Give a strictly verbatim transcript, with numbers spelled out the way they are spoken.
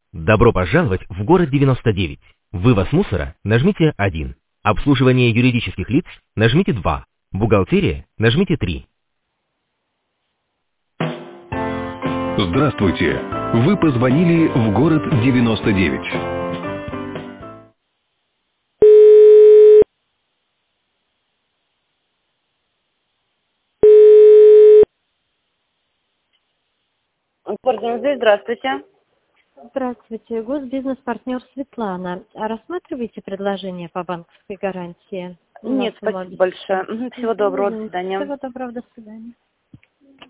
Добро пожаловать в город девяносто девять. Вывоз мусора нажмите один. Обслуживание юридических лиц нажмите два. Бухгалтерия нажмите три. Здравствуйте. Вы позвонили в город девяносто девять. Город девяносто девять, здравствуйте. Здравствуйте, госбизнес-партнер Светлана. А рассматриваете предложение по банковской гарантии? У нас Нет, в спасибо Логике. большое. Мгм, Всего доброго, до Мгм. свидания. Всего доброго, до свидания.